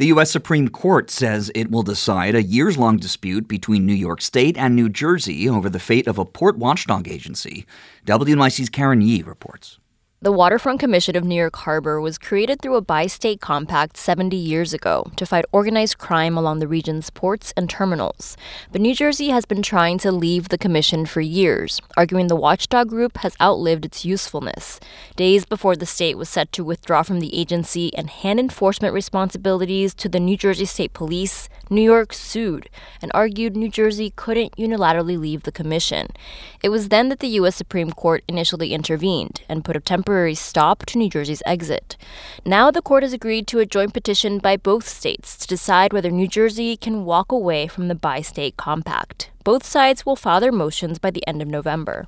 The U.S. Supreme Court says it will decide a years-long dispute between New York State and New Jersey over the fate of a port watchdog agency. WNYC's Karen Yee reports. The Waterfront Commission of New York Harbor was created through a bi-state compact 70 years ago to fight organized crime along the region's ports and terminals. But New Jersey has been trying to leave the commission for years, arguing the watchdog group has outlived its usefulness. Days before the state was set to withdraw from the agency and hand enforcement responsibilities to the New Jersey State Police, New York sued and argued New Jersey couldn't unilaterally leave the commission. It was then that the U.S. Supreme Court initially intervened and put a temporary stop to New Jersey's exit. Now the court has agreed to a joint petition by both states to decide whether New Jersey can walk away from the bi-state compact. Both sides will file their motions by the end of November.